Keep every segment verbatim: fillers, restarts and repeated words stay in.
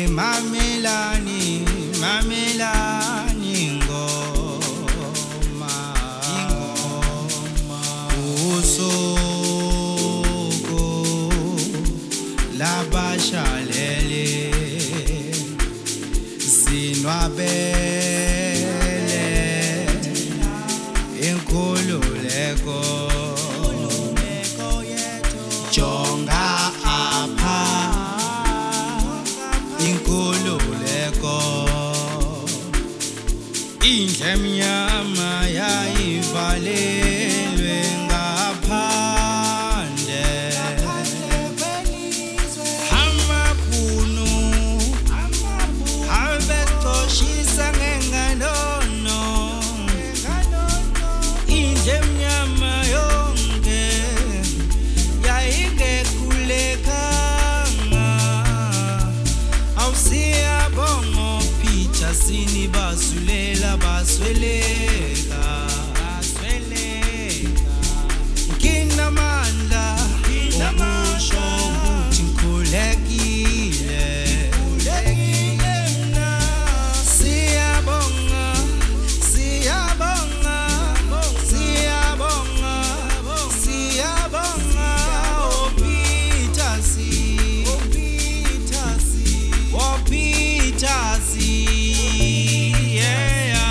Maye mamelani, mamelani ngoma, ngoma. Usuku labashalele sinwabele inkululeko jonga apha inkululeko indle emnyama yayivalelwe ngaphandle amabhunu abexoshisa ngenganono indle emnyama yonke yayingekhulekanga awusiyabonga Peter sini basulela basweleka basweleka nginamandla okusho ukuthi ngikhulekile khulekile mina siyabonga siyabonga siyabonga siyabonga oh Peter si oh Peter si oh Peter si yeah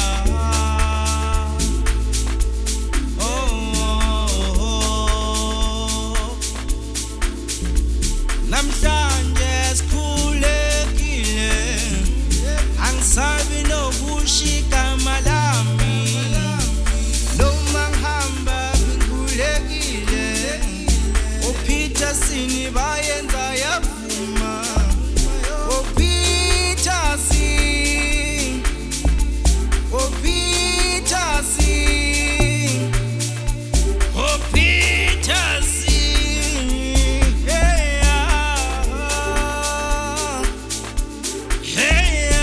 oh, oh, oh. Namhlanje sikhulekile angisabi nokushika malami noma ngihamba ngikhulekile uPeter sini bayenza yavuma uPeter si uPeter si uPeter si yeah yeah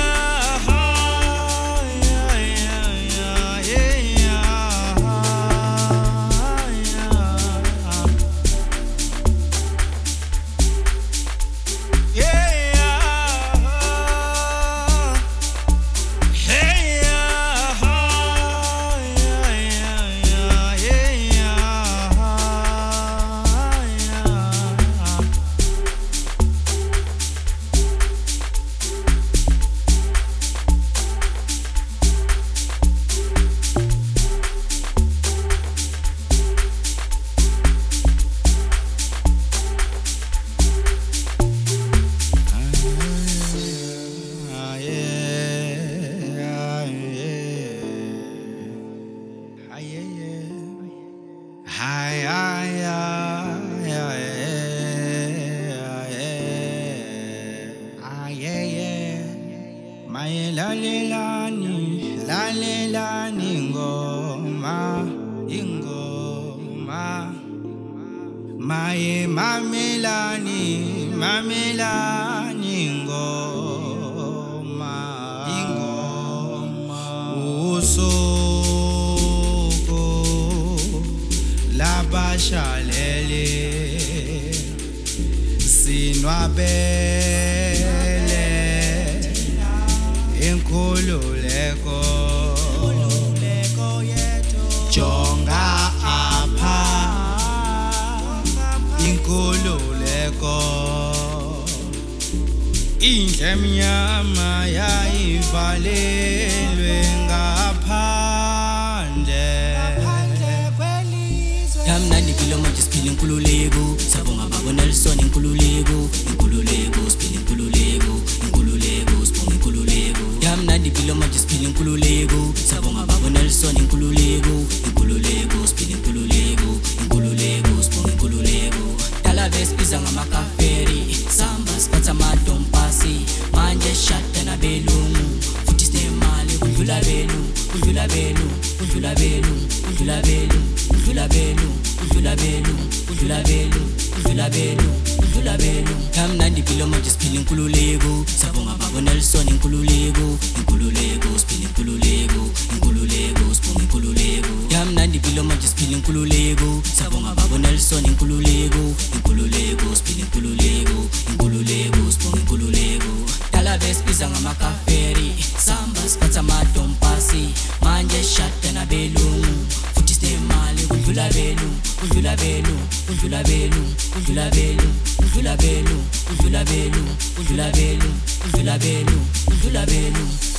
Lalelani, lalelani ngoma, ingoma. Maye mamelani, mamelani ngoma, ingoma. Usuku labashalele sinwabele inkululeko jonga apha inkululeko indle emnyama yayivalelwe ngaphandle Yamnandi philo manje siphila inkululeko sabonga babo Nelson inkululeko inkululeko siphila inkululeko inkululeko sibonga inkululeko Yamnandi philo manje siphila inkululeko sabonga babo Nelson inkululeko inkululeko siphila inkululeko inkululeko sibonga inkululeko dala besibiza ngamakaferi samba siphatha amadompasi manje shada nabelungu futhi sinemali kudlula belu kudlula belu kudlula belu kudlula belu kudlula belu kudlula belu kudlula belu kudlula belu kudlula belu Yamnandi philo manje siphila inkululeko sabonga babo Nelson inkululeko inkululeko siphila inkululeko inkululeko sibonga inkululeko Yamnandi philo manje siphila inkululeko sabonga babo Nelson inkululeko inkululeko siphila inkululeko inkululeko sibonga inkululeko siwabiza ngamakaferi samba siphatha madompasi manje shada nabelungu futhi sinemali kudlula belu kudlula belu kudlula belu kudlula belu kudlula belu kudlula belu kudlula belu kudlula belu kudlula belu